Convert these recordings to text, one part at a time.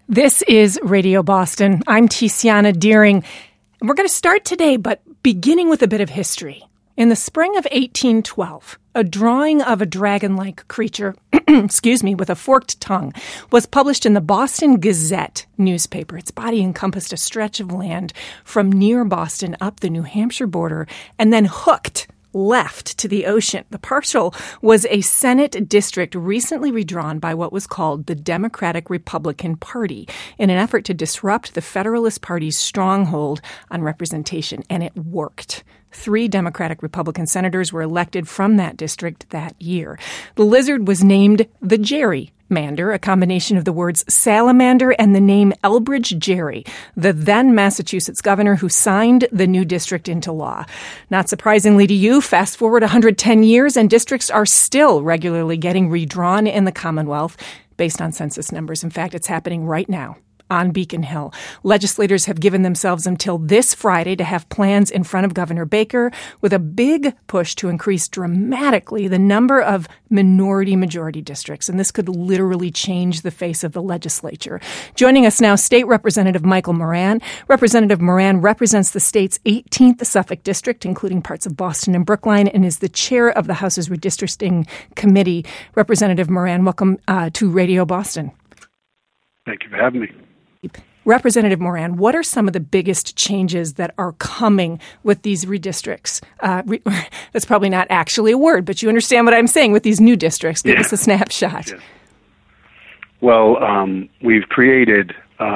This is Radio Boston. I'm Tiziana Deering, and we're going to start today, but beginning with a bit of history. In the spring of 1812, a drawing of a dragon-like creature, with a forked tongue, was published in the Boston Gazette newspaper. Its body encompassed a stretch of land from near Boston up the New Hampshire border and then hooked left to the ocean. The parcel was a Senate district recently redrawn by what was called the Democratic Republican Party in an effort to disrupt the Federalist Party's stronghold on representation, and it worked. 3 Democratic Republican senators were elected from that district that year. The lizard was named the Gerrymander, a combination of the words salamander and the name Elbridge Gerry, the then Massachusetts governor who signed the new district into law. Not surprisingly to you, fast forward 110 years and districts are still regularly getting redrawn in the Commonwealth based on census numbers. In fact, it's happening right now on Beacon Hill. Legislators have given themselves until this Friday to have plans in front of Governor Baker with a big push to increase dramatically the number of minority-majority districts. And this could literally change the face of the legislature. Joining us now, State Representative Michael Moran. Representative Moran represents the state's 18th Suffolk District, including parts of Boston and Brookline, and is the chair of the House's Redistricting Committee. Representative Moran, welcome to Radio Boston. Thank you for having me. Representative Moran, what are some of the biggest changes that are coming with these redistricts? That's probably not actually a word, but you understand what I'm saying with these new districts. Give us a snapshot. Yeah. Well, we've created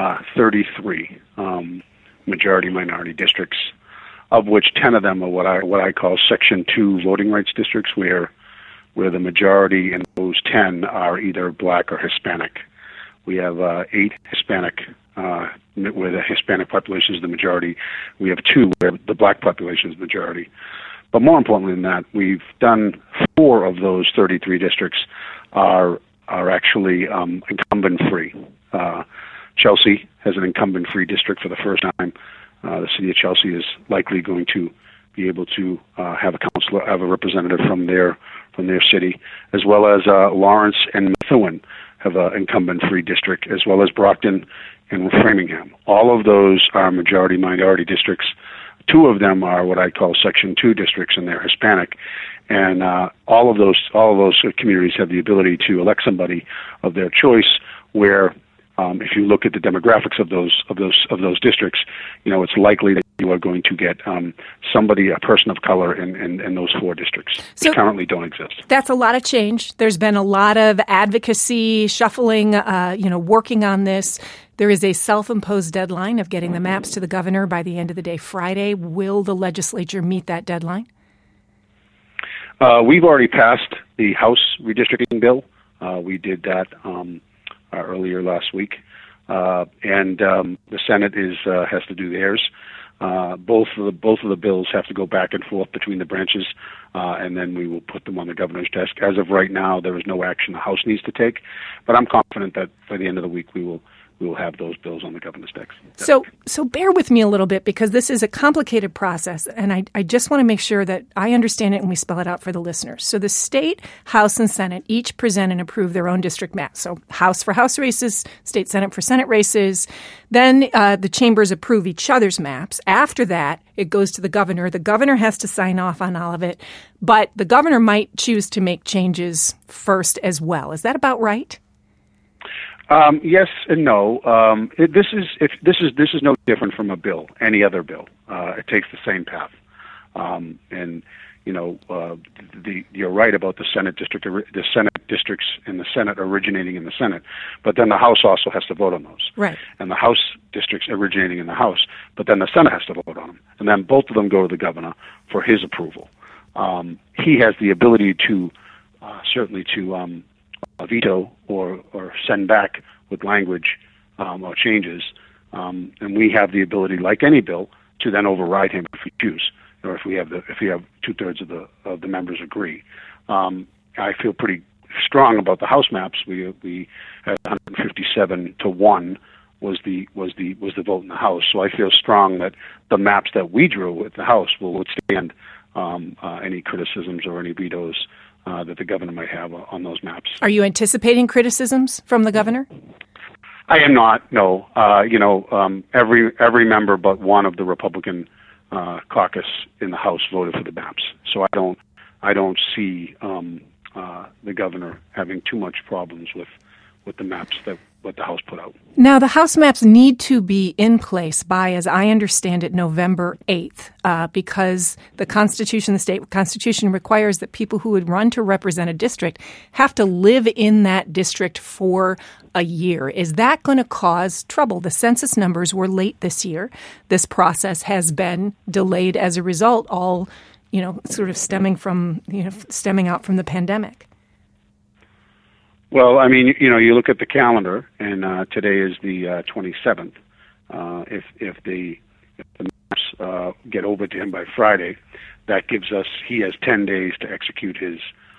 33 majority-minority districts, of which 10 of them are what I call Section 2 voting rights districts, where the majority in those 10 are either black or Hispanic. We have 8 Hispanic, where the Hispanic population is the majority. We have 2 where the black population is the majority. But more importantly than that, we've done 4 of those 33 districts are actually incumbent-free. Chelsea has an incumbent-free district for the first time. The city of Chelsea is likely going to be able to have a representative from their city, as well as Lawrence and Methuen have an incumbent-free district, as well as Brockton and Framingham. All of those are majority-minority districts. 2 of them are what I call Section 2 districts, and they're Hispanic. And all of those communities have the ability to elect somebody of their choice. Where, if you look at the demographics of those districts, it's likely that you are going to get a person of color in those 4 districts, which currently don't exist. That's a lot of change. There's been a lot of advocacy, shuffling, working on this. There is a self-imposed deadline of getting the maps to the governor by the end of the day Friday. Will the legislature meet that deadline? We've already passed the House redistricting bill. We did that earlier last week, and the Senate has to do theirs. Both of the bills have to go back and forth between the branches, and then we will put them on the governor's desk. As of right now, there is no action the House needs to take, but I'm confident that by the end of the week we will have those bills on the governor's desk. So bear with me a little bit, because this is a complicated process, and I just want to make sure that I understand it and we spell it out for the listeners. So the state, House, and Senate each present and approve their own district maps. So House for House races, state Senate for Senate races. Then the chambers approve each other's maps. After that, it goes to the governor. The governor has to sign off on all of it, but the governor might choose to make changes first as well. Is that about right? Yes and no. This is no different from a bill, any other bill. It takes the same path, you're right about the Senate districts in the Senate originating in the Senate, but then the House also has to vote on those. Right. And the House districts originating in the House, but then the Senate has to vote on them, and then both of them go to the governor for his approval. He has the ability to veto or send back with language or changes, and we have the ability, like any bill, to then override him if we choose, or if we have 2/3 of the members agree. I feel pretty strong about the House maps. We had 157-1 was the vote in the House. So I feel strong that the maps that we drew at the House will withstand any criticisms or any vetoes that the governor might have on those maps. Are you anticipating criticisms from the governor? I am not. No. Every member but one of the Republican caucus in the House voted for the maps. So I don't see the governor having too much problems with the maps that what the House put out. Now, the House maps need to be in place by, as I understand it, November 8th, because the state Constitution requires that people who would run to represent a district have to live in that district for a year. Is that going to cause trouble? The census numbers were late this year. This process has been delayed as a result, all, sort of stemming out from the pandemic. Well, I mean, you look at the calendar, and today is the 27th. If the maps get over to him by Friday, that gives us. He has 10 days to execute his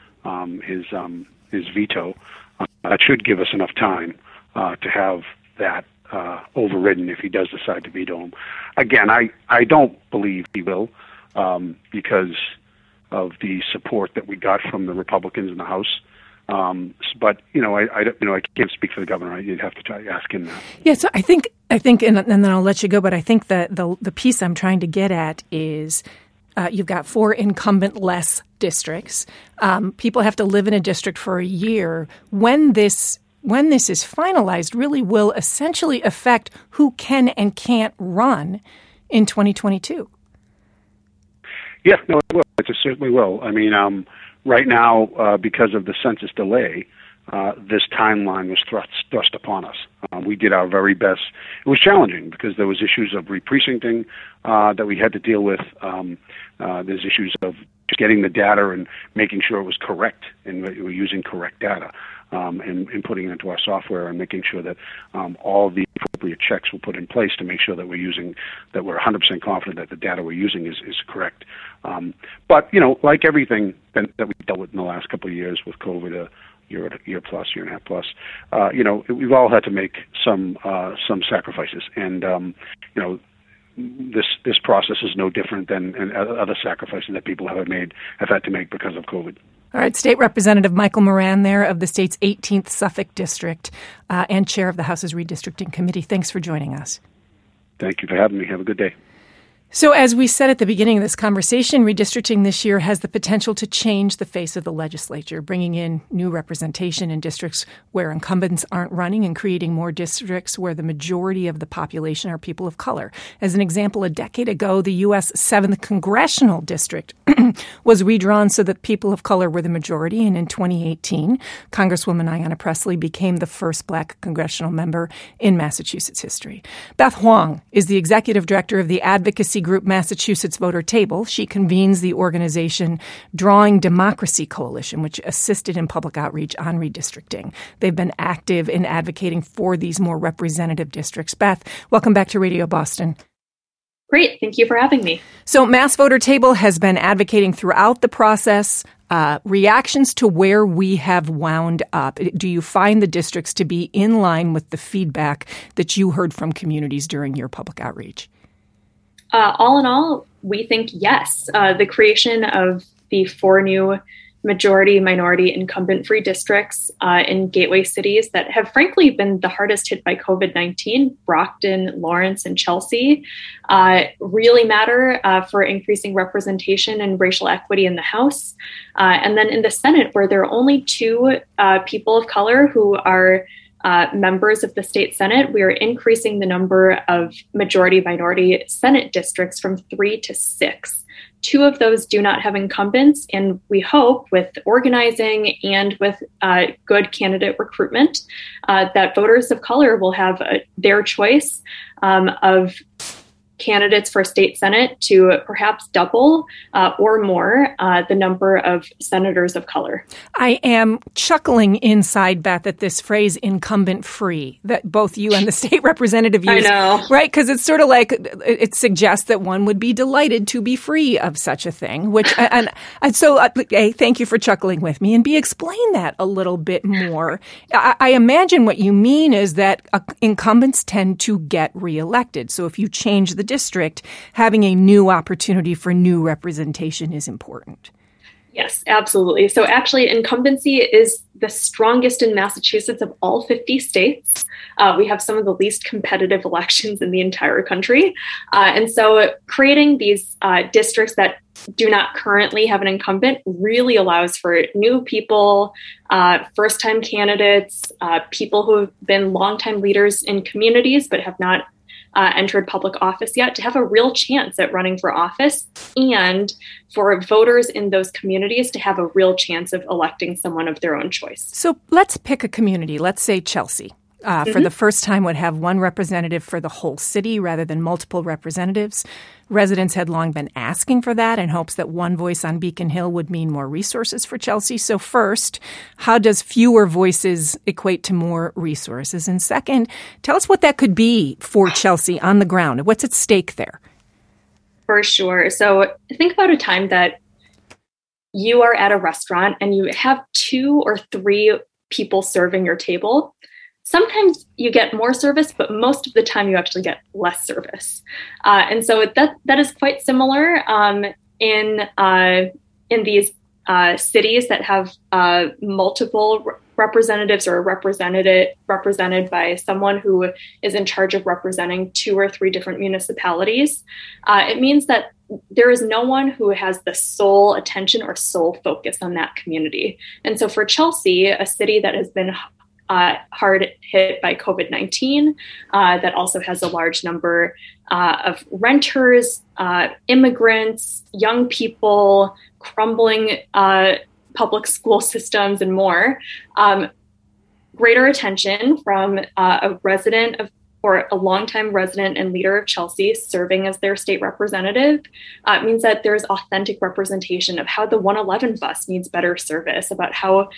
veto. That should give us enough time to have that overridden if he does decide to veto him. Again, I don't believe he will because of the support that we got from the Republicans in the House. But I can't speak for the governor. You'd have to try to ask him that. Yeah, so I think, and then I'll let you go. But I think that the piece I'm trying to get at is you've got 4 incumbent-less districts. People have to live in a district for a year. When this is finalized, really will essentially affect who can and can't run in 2022. Yeah, no, it will. It certainly will. I mean. Right now, because of the census delay, this timeline was thrust upon us. We did our very best. It was challenging because there was issues of re-precincting that we had to deal with. There's issues of just getting the data and making sure it was correct and we were using correct data and putting it into our software and making sure that all the appropriate checks were put in place to make sure that we're 100% confident that the data we're using is correct. But like everything that we've dealt with in the last couple of years with COVID, year and a half plus, we've all had to make some sacrifices, and this process is no different than other sacrifices that people have had to make because of COVID. All right, State Representative Michael Moran there of the state's 18th Suffolk District and Chair of the House's Redistricting Committee. Thanks for joining us. Thank you for having me. Have a good day. So as we said at the beginning of this conversation, redistricting this year has the potential to change the face of the legislature, bringing in new representation in districts where incumbents aren't running and creating more districts where the majority of the population are people of color. As an example, a decade ago, the U.S. 7th Congressional District was redrawn so that people of color were the majority. And in 2018, Congresswoman Ayanna Pressley became the first Black congressional member in Massachusetts history. Beth Huang is the executive director of the advocacy group Massachusetts Voter Table. She convenes the organization Drawing Democracy Coalition, which assisted in public outreach on redistricting. They've been active in advocating for these more representative districts. Beth, welcome back to Radio Boston. Great. Thank you for having me. So Mass Voter Table has been advocating throughout the process. Reactions to where we have wound up. Do you find the districts to be in line with the feedback that you heard from communities during your public outreach? All in all, we think yes. The creation of the 4 new majority-minority incumbent-free districts in gateway cities that have frankly been the hardest hit by COVID-19, Brockton, Lawrence, and Chelsea, really matter for increasing representation and racial equity in the House. And then in the Senate, where there are only 2 people of color who are members of the state Senate, we are increasing the number of majority-minority Senate districts from 3 to 6. 2 of those do not have incumbents, and we hope with organizing and with good candidate recruitment that voters of color will have their choice of candidates for state Senate to perhaps double or more the number of senators of color. I am chuckling inside, Beth, at this phrase incumbent free that both you and the state representative use. I know. Right? Because it's sort of like it suggests that one would be delighted to be free of such a thing, which and so A, thank you for chuckling with me, and B, explain that a little bit more. I imagine what you mean is that incumbents tend to get reelected. So if you change the district, having a new opportunity for new representation is important. Yes, absolutely. So actually, incumbency is the strongest in Massachusetts of all 50 states. We have some of the least competitive elections in the entire country. And so creating these districts that do not currently have an incumbent really allows for new people, first-time candidates, people who have been longtime leaders in communities but have not entered public office yet to have a real chance at running for office, and for voters in those communities to have a real chance of electing someone of their own choice. So let's pick a community. Let's say Chelsea. For the first time would have one representative for the whole city rather than multiple representatives. Residents had long been asking for that in hopes that one voice on Beacon Hill would mean more resources for Chelsea. So first, how does fewer voices equate to more resources? And second, tell us what that could be for Chelsea on the ground. What's at stake there? For sure. So think about a time that you are at a restaurant and you have 2 or 3 people serving your table. Sometimes you get more service, but most of the time you actually get less service. And so that is quite similar in these cities that have multiple representatives or represented by someone who is in charge of representing 2 or 3 different municipalities. It means that there is no one who has the sole attention or sole focus on that community. And so for Chelsea, a city that has been hard hit by COVID-19, that also has a large number of renters, immigrants, young people, crumbling public school systems, and more. Greater attention from a resident of or a longtime resident and leader of Chelsea serving as their state representative means that there's authentic representation of how the 111 bus needs better service, about how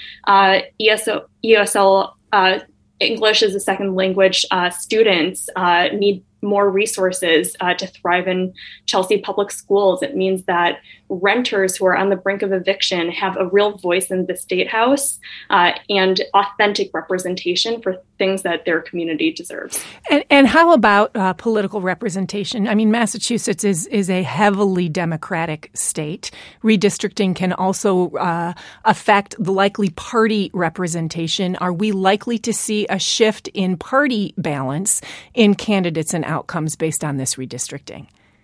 ESL English as a second language students need more resources to thrive in Chelsea public schools. It means that renters who are on the brink of eviction have a real voice in the State House and authentic representation for things that their community deserves. And how about political representation? I mean, Massachusetts is a heavily Democratic state. Redistricting can also affect the likely party representation. Are we likely to see a shift in party balance in candidates and outcomes based on this redistricting?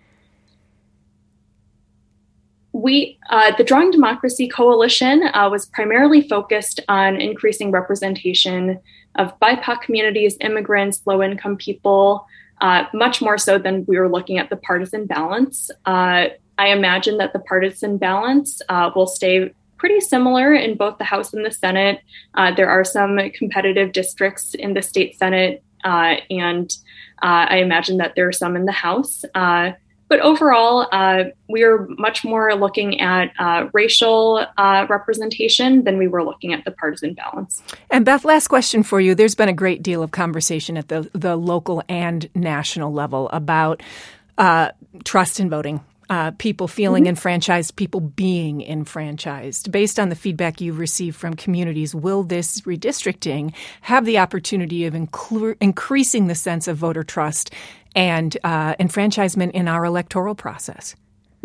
The Drawing Democracy Coalition was primarily focused on increasing representation of BIPOC communities, immigrants, low-income people, much more so than we were looking at the partisan balance. I imagine that the partisan balance will stay pretty similar in both the House and the Senate. There are some competitive districts in the state Senate, and I imagine that there are some in the House. But overall, we are much more looking at racial representation than we were looking at the partisan balance. And Beth, last question for you. There's been a great deal of conversation at the local and national level about trust in voting. People feeling enfranchised, people being enfranchised. Based on the feedback you've received from communities, will this redistricting have the opportunity of increasing the sense of voter trust and enfranchisement in our electoral process?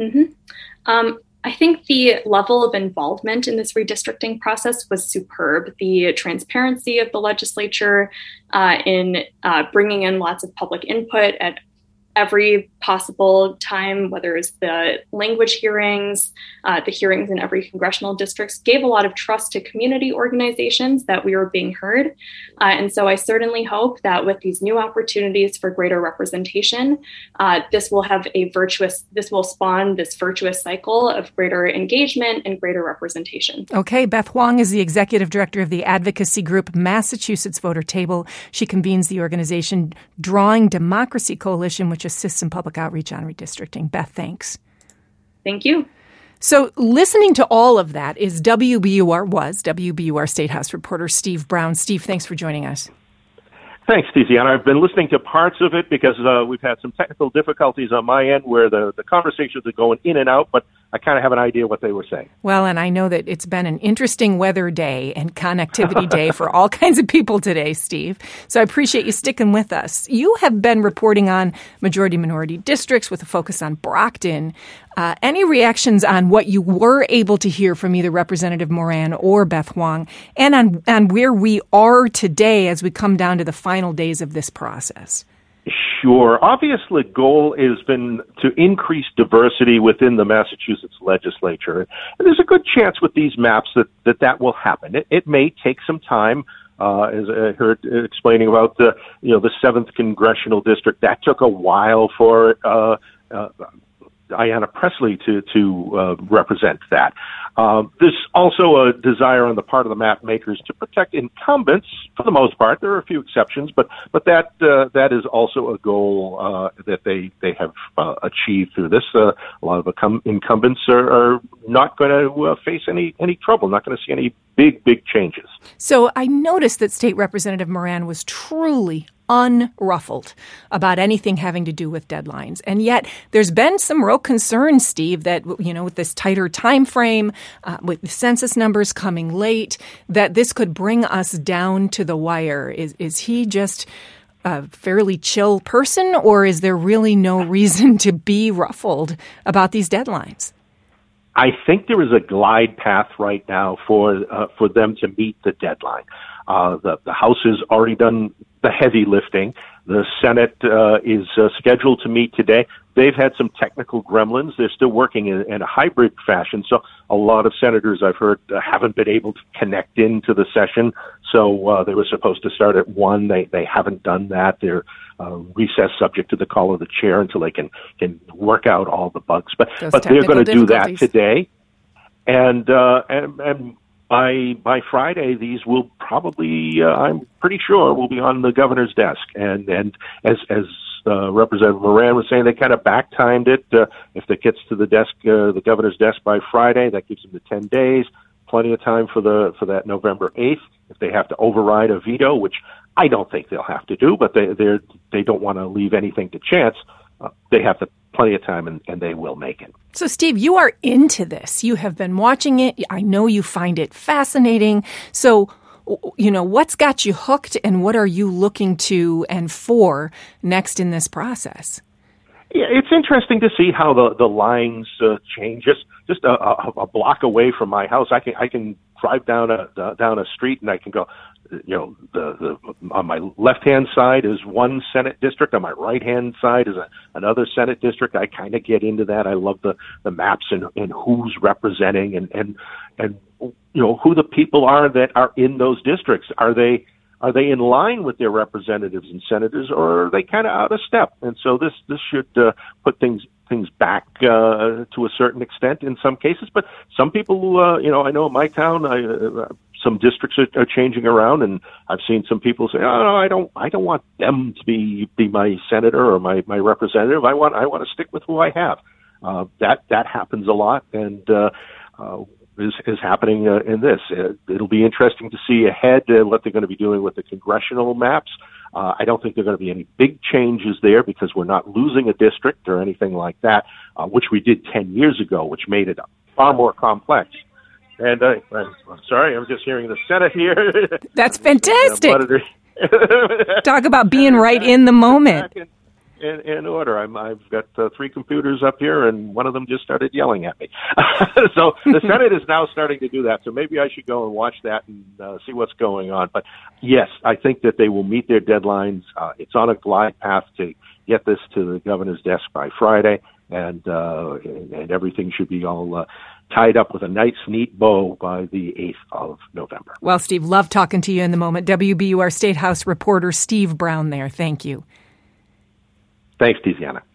I think the level of involvement in this redistricting process was superb. The transparency of the legislature in bringing in lots of public input at every possible time, whether it's the language hearings, the hearings in every congressional district, gave a lot of trust to community organizations that we were being heard. And so I certainly hope that with these new opportunities for greater representation, this will spawn this virtuous cycle of greater engagement and greater representation. Okay, Beth Huang is the executive director of the advocacy group Massachusetts Voter Table. She convenes the organization Drawing Democracy Coalition, which assists in public outreach on redistricting. Beth, thanks. Thank you. So listening to all of that is WBUR State House reporter Steve Brown. Steve, thanks for joining us. Thanks, Tiziana. I've been listening to parts of it because we've had some technical difficulties on my end where the conversations are going in and out, but I kind of have an idea what they were saying. Well, and I know that it's been an interesting weather day and connectivity day for all kinds of people today, Steve. So I appreciate you sticking with us. You have been reporting on majority-minority districts with a focus on Brockton. Any reactions on what you were able to hear from either Representative Moran or Beth Huang, and on where we are today as we come down to the final days of this process? Sure. Obviously, the goal has been to increase diversity within the Massachusetts legislature. And there's a good chance with these maps that will happen. It may take some time. As I heard explaining about the 7th Congressional District, that took a while for Ayanna Pressley to represent that. There's also a desire on the part of the map makers to protect incumbents for the most part. There are a few exceptions, but that is also a goal that they have achieved through this. A lot of incumbents are not going to face any trouble, not going to see any big changes. So I noticed that State Representative Moran was truly unruffled about anything having to do with deadlines. And yet there's been some real concern, Steve, that, with this tighter time frame, with the census numbers coming late, that this could bring us down to the wire. Is he just a fairly chill person, or is there really no reason to be ruffled about these deadlines? I think there is a glide path right now for them to meet the deadline. The House has already done the heavy lifting. The Senate is scheduled to meet today. They've had some technical gremlins. They're still working in a hybrid fashion. So a lot of senators, I've heard, haven't been able to connect into the session. So they were supposed to start at 1. They haven't done that. They're recessed subject to the call of the chair until they can work out all the bugs. But they're going to do that today. And by Friday, these will probably, I'm pretty sure, will be on the governor's desk. And as Representative Moran was saying, they kind of back-timed it. If it gets to the desk, the governor's desk by Friday, that gives them the 10 days, plenty of time for that November 8th. If they have to override a veto, which I don't think they'll have to do, but they don't want to leave anything to chance. They have plenty of time, and they will make it. So, Steve, you are into this. You have been watching it. I know you find it fascinating. So, what's got you hooked, and what are you looking to and for next in this process? Yeah, it's interesting to see how the lines change. Just a block away from my house, I can drive down a street, and I can go. On my left-hand side is one Senate district. On my right-hand side is another Senate district. I kind of get into that. I love the maps and who's representing and who the people are that are in those districts. Are they in line with their representatives and senators, or are they kind of out of step? And so this should put things back to a certain extent in some cases. But some people, I know in my town, some districts are changing around, and I've seen some people say, "Oh no, I don't want them to be my senator or my representative. I want to stick with who I have." That happens a lot, and is happening in this. It'll be interesting to see ahead what they're going to be doing with the congressional maps. I don't think there are going to be any big changes there because we're not losing a district or anything like that, which we did 10 years ago, which made it far more complex. And I'm sorry, I'm just hearing the Senate here. That's fantastic. Talk about being right in the moment. In order. I've got 3 computers up here, and one of them just started yelling at me. So the Senate is now starting to do that. So maybe I should go and watch that and see what's going on. But yes, I think that they will meet their deadlines. It's on a glide path to get this to the governor's desk by Friday, and everything should be all tied up with a nice, neat bow by the 8th of November. Well, Steve, love talking to you in the moment. WBUR State House reporter Steve Brown there. Thank you. Thanks, Tiziana.